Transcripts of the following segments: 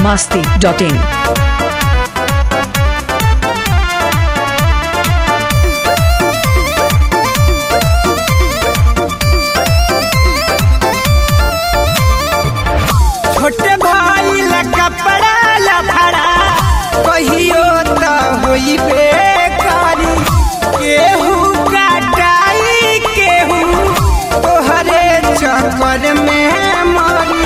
biharmasti.in छोटे भाई ला कपड़ा ला भरा कहियो त होई बेकारी केहू काटाई केहू तोहरे चक्कर में मरी।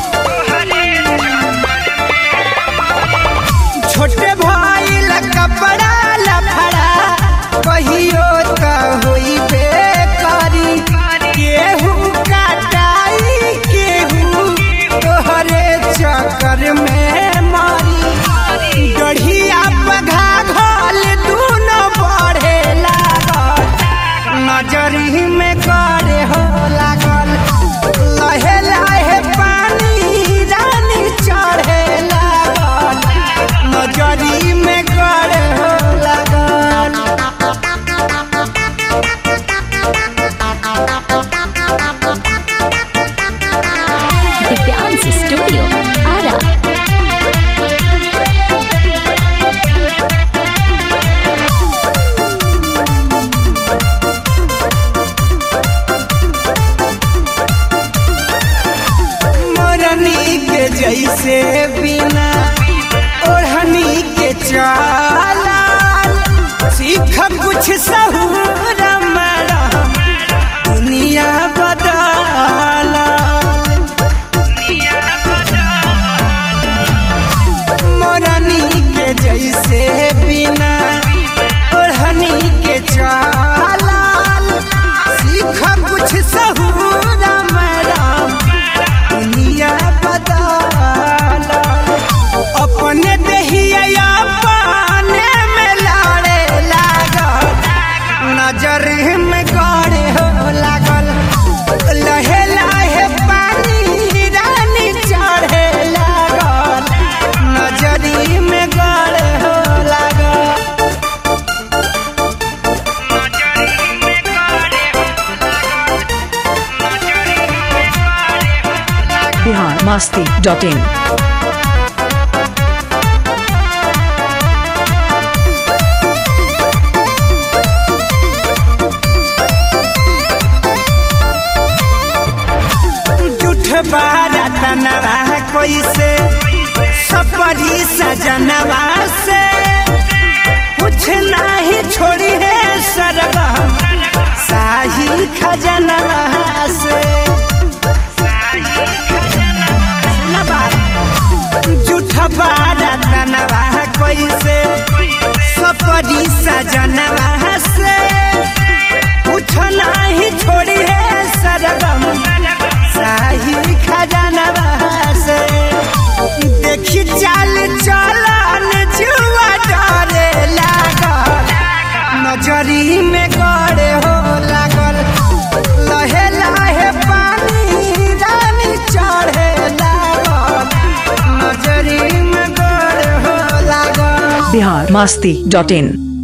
छोटे भाई ला कपड़ा ला भरा कहियो त होई बेकारी केहू काटाई केहू तोहरे चक्कर में मारी। गढ़िया पघा घोल दूनो बढ़े लागल नजरी में करे हो लागल लहे लहे पानी रानी चढ़े लागल नजरी में करे हो लागल। दिव्यांश स्टूडियो आरा। मोरनी के जैसे बिना ओढ़नी के चाला सीख कुछ सहूर मरा दुनिया बदला। मोरनी के जैसे बिना ओढ़नी के चाला सीख कुछ सहूर मरा दुनिया बदला। अपने दहिया पाने में लड़े लागल नजर में गड़े हो लागल लहे लहे पानी रानी चढ़े लागल नजरी में गड़े हो लागल। biharmasti.in जुठ बारतनवा कैसे सपरी सजनवा से कुछ नहीं छोड़ी है सरवा शाही खजनवा से। जुठ बारतनवा कैसे सपरी सजनवा से कुछ नहीं छोड़ी है सरगम शाही खजनवा से। देखी चाल चलन जुआ डरे लागल नजरी में गड़े हो लागल लहे लहे पानी रानी चढ़े लागल नजरी में गड़े हो लागल। biharmasti.in